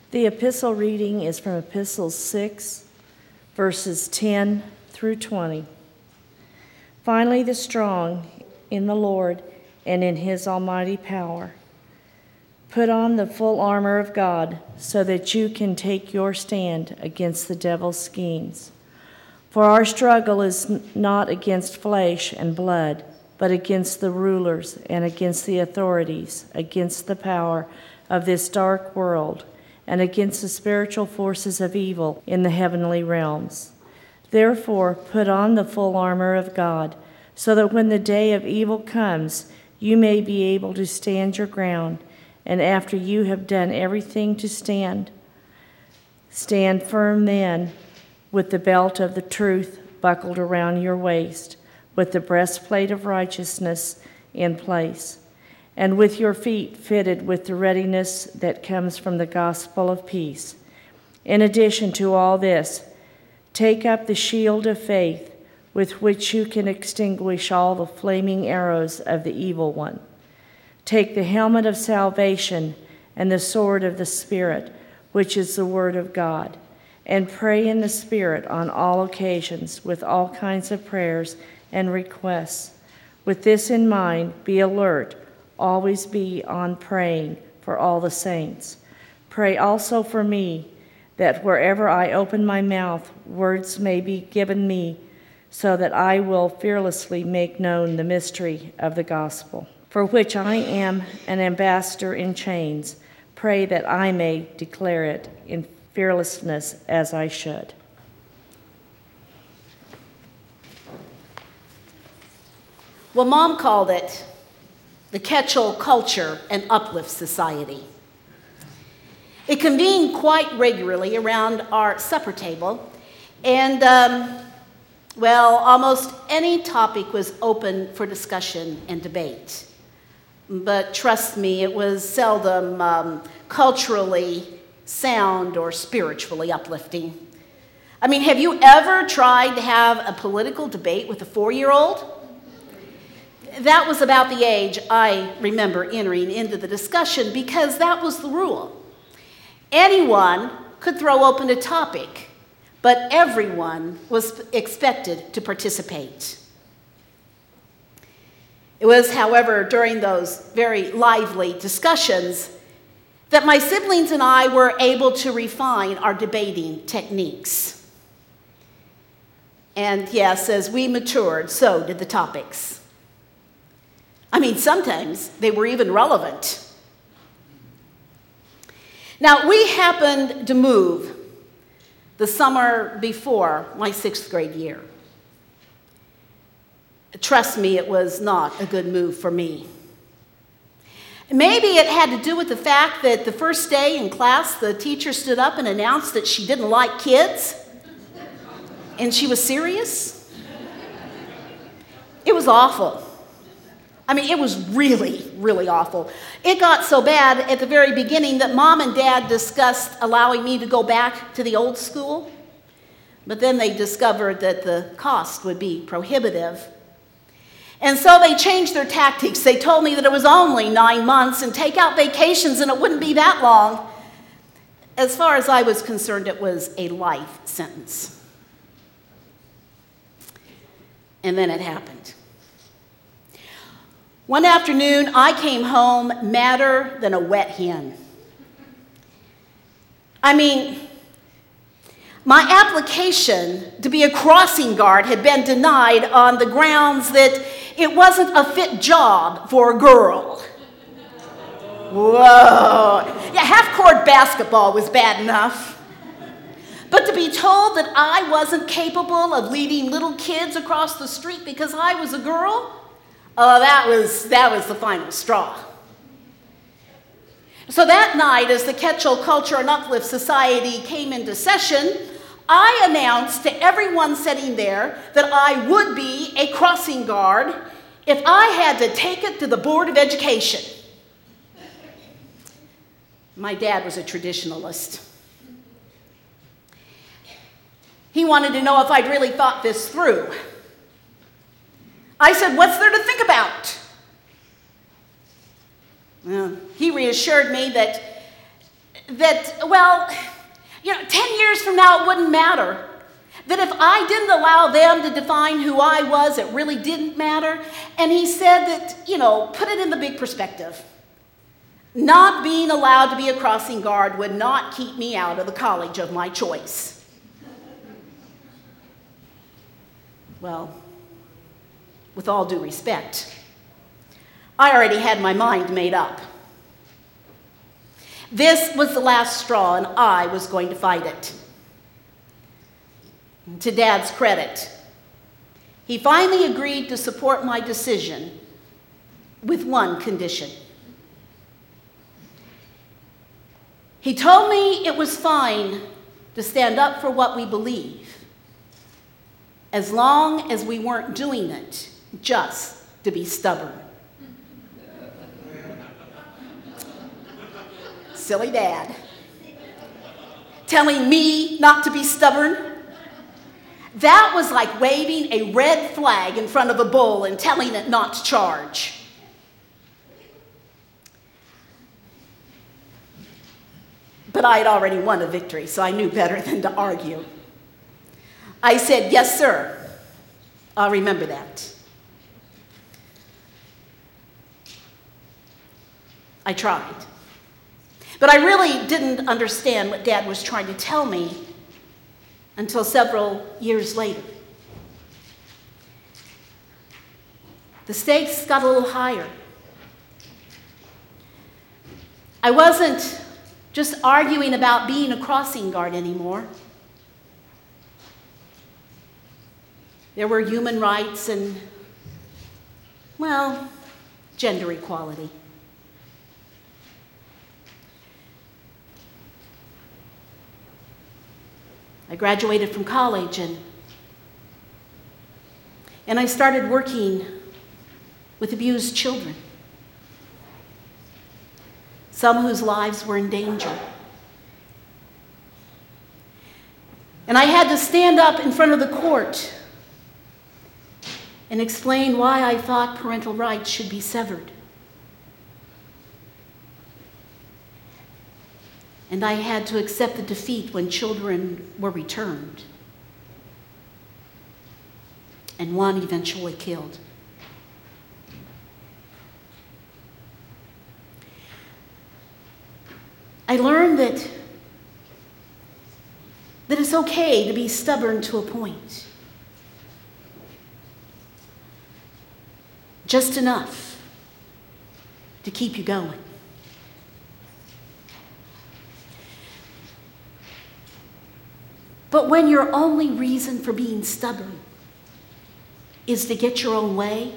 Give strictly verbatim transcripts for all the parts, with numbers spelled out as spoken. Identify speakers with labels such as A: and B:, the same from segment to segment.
A: The epistle reading is from Epistles six, verses ten through twenty. Finally, the strong in the Lord and in his almighty power. Put on the full armor of God so that you can take your stand against the devil's schemes. For our struggle is not against flesh and blood, but against the rulers and against the authorities, against the power of this dark world, and against the spiritual forces of evil in the heavenly realms. Therefore, put on the full armor of God, so that when the day of evil comes, you may be able to stand your ground, and after you have done everything to stand, stand firm then, with the belt of the truth buckled around your waist, with the breastplate of righteousness in place, and with your feet fitted with the readiness that comes from the gospel of peace. In addition to all this, take up the shield of faith, with which you can extinguish all the flaming arrows of the evil one. Take the helmet of salvation and the sword of the Spirit, which is the word of God, and pray in the Spirit on all occasions with all kinds of prayers and requests. With this in mind, be alert. Always be on praying for all the saints. Pray also for me, that wherever I open my mouth, words may be given me, so that I will fearlessly make known the mystery of the gospel, for which I am an ambassador in chains. Pray that I may declare it in fearlessness as I should.
B: Well, Mom called it the Catch-all Culture and Uplift Society. It convened quite regularly around our supper table, and, um, well, almost any topic was open for discussion and debate. But trust me, it was seldom um, culturally sound or spiritually uplifting. I mean, have you ever tried to have a political debate with a four-year-old? That was about the age I remember entering into the discussion, because that was the rule. Anyone could throw open a topic, but everyone was expected to participate. It was, however, during those very lively discussions that my siblings and I were able to refine our debating techniques. And yes, as we matured, so did the topics. I mean, sometimes they were even relevant. Now, we happened to move the summer before my sixth grade year. Trust me, it was not a good move for me. Maybe it had to do with the fact that the first day in class, the teacher stood up and announced that she didn't like kids, and she was serious. It was awful. I mean, it was really, really awful. It got so bad at the very beginning that Mom and Dad discussed allowing me to go back to the old school, but then they discovered that the cost would be prohibitive. And so they changed their tactics. They told me that it was only nine months and take out vacations and it wouldn't be that long. As far as I was concerned, it was a life sentence. And then it happened. One afternoon, I came home madder than a wet hen. I mean, my application to be a crossing guard had been denied on the grounds that it wasn't a fit job for a girl. Whoa. Yeah, half-court basketball was bad enough. But to be told that I wasn't capable of leading little kids across the street because I was a girl, oh, that was, that was the final straw. So that night, as the Catch-all Culture and Uplift Society came into session, I announced to everyone sitting there that I would be a crossing guard if I had to take it to the Board of Education. My dad was a traditionalist. He wanted to know if I'd really thought this through. I said, "What's there to think about?" Well, he reassured me that that, well, you know, ten years from now it wouldn't matter. That if I didn't allow them to define who I was, it really didn't matter. And he said that, you know, put it in the big perspective. Not being allowed to be a crossing guard would not keep me out of the college of my choice. Well, with all due respect, I already had my mind made up. This was the last straw, and I was going to fight it. To Dad's credit, he finally agreed to support my decision with one condition. He told me it was fine to stand up for what we believe, as long as we weren't doing it just to be stubborn. Silly Dad. Telling me not to be stubborn? That was like waving a red flag in front of a bull and telling it not to charge. But I had already won a victory, so I knew better than to argue. I said, yes, sir. I'll remember that. I tried. But I really didn't understand what Dad was trying to tell me until several years later. The stakes got a little higher. I wasn't just arguing about being a crossing guard anymore. There were human rights and, well, gender equality. I graduated from college and, and I started working with abused children, some whose lives were in danger. And I had to stand up in front of the court and explain why I thought parental rights should be severed. And I had to accept the defeat when children were returned, and one eventually killed. I learned that, that it's okay to be stubborn to a point. Just enough to keep you going. But when your only reason for being stubborn is to get your own way,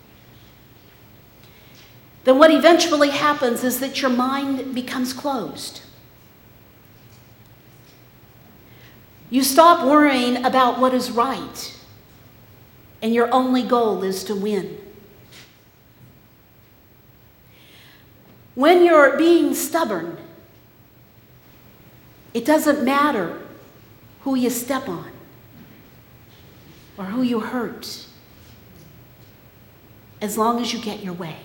B: then what eventually happens is that your mind becomes closed. You stop worrying about what is right, and your only goal is to win. When you're being stubborn, it doesn't matter who you step on or who you hurt, as long as you get your way.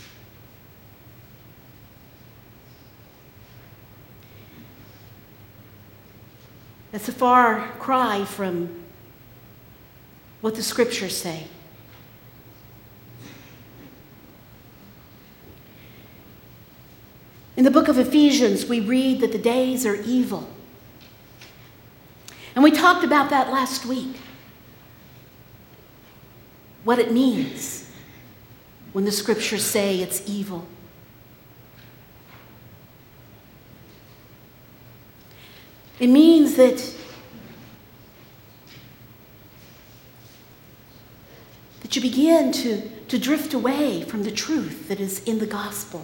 B: That's a far cry from what the scriptures say. In the book of Ephesians, we read that the days are evil. And we talked about that last week. What it means when the scriptures say it's evil. It means that, that you begin to, to drift away from the truth that is in the gospel.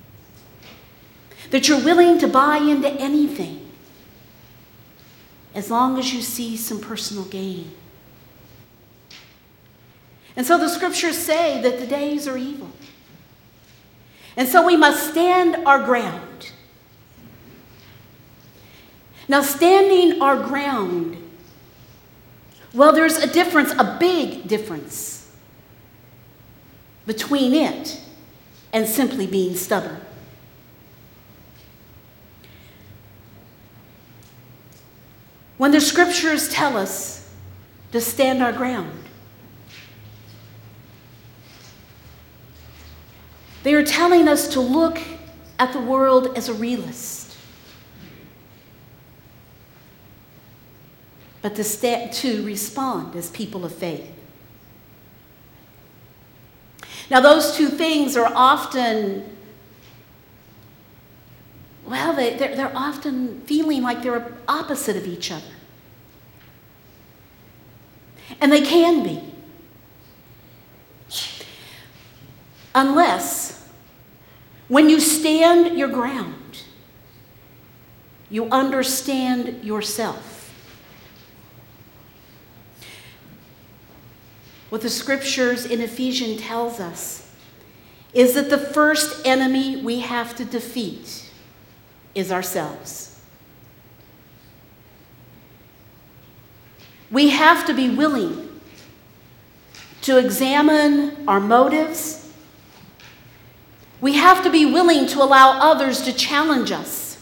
B: That you're willing to buy into anything as long as you see some personal gain. And so the scriptures say that the days are evil. And so we must stand our ground. Now, standing our ground, well, there's a difference, a big difference between it and simply being stubborn. when the scriptures tell us to stand our ground. They are telling us to look at the world as a realist, but to, sta- to respond as people of faith. Now, those two things are often, well, they, they're, they're often feeling like they're opposite of each other. And they can be. Unless, when you stand your ground, you understand yourself. What the scriptures in Ephesians tells us is that the first enemy we have to defeat is ourselves. We have to be willing to examine our motives. We have to be willing to allow others to challenge us.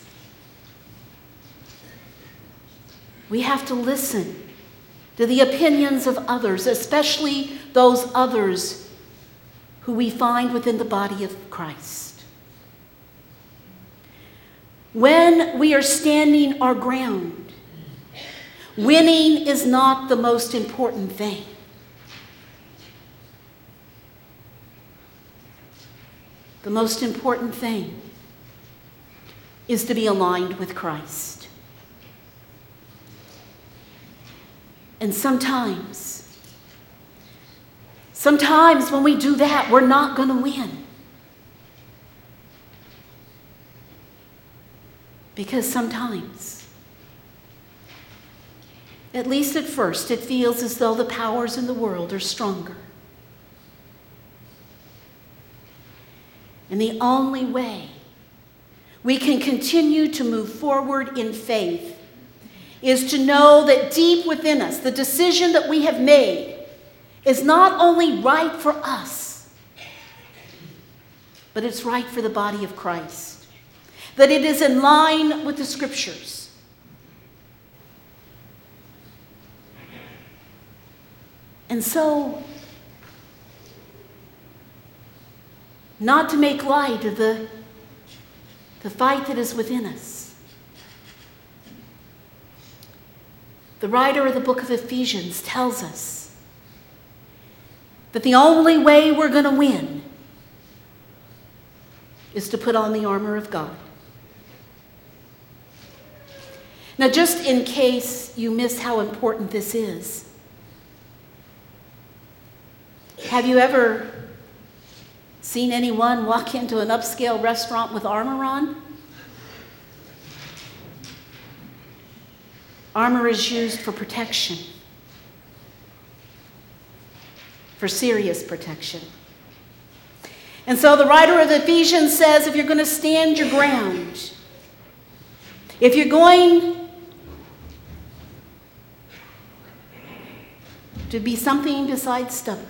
B: We have to listen to the opinions of others, especially those others who we find within the body of Christ. When we are standing our ground, winning is not the most important thing. The most important thing is to be aligned with Christ. And sometimes, sometimes when we do that, we're not going to win. Because sometimes, at least at first, it feels as though the powers in the world are stronger. And the only way we can continue to move forward in faith is to know that deep within us, the decision that we have made is not only right for us, but it's right for the body of Christ. That it is in line with the scriptures. And so, not to make light of the, the fight that is within us, the writer of the book of Ephesians tells us that the only way we're going to win is to put on the armor of God. Now, just in case you miss how important this is, have you ever seen anyone walk into an upscale restaurant with armor on? Armor is used for protection, for serious protection. And so the writer of Ephesians says, if you're going to stand your ground, if you're going to be something besides stubborn,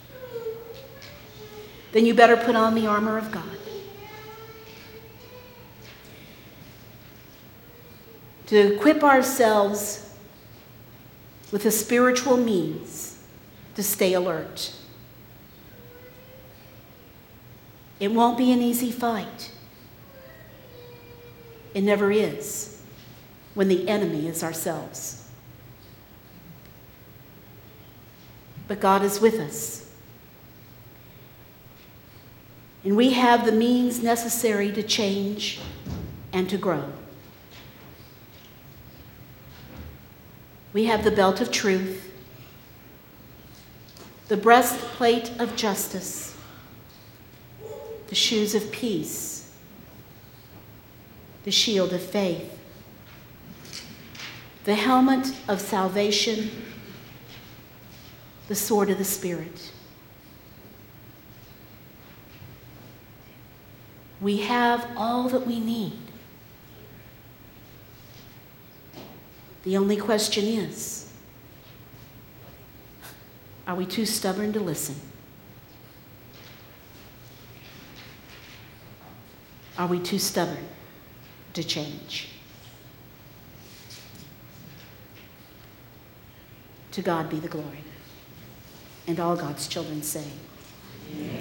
B: then you better put on the armor of God. To equip ourselves with a spiritual means to stay alert. It won't be an easy fight. It never is when the enemy is ourselves. But God is with us. And we have the means necessary to change and to grow. We have the belt of truth, the breastplate of justice, the shoes of peace, the shield of faith, the helmet of salvation, the sword of the Spirit. We have all that we need. The only question is, are we too stubborn to listen? Are we too stubborn to change? To God be the glory. And all God's children say,
C: Amen.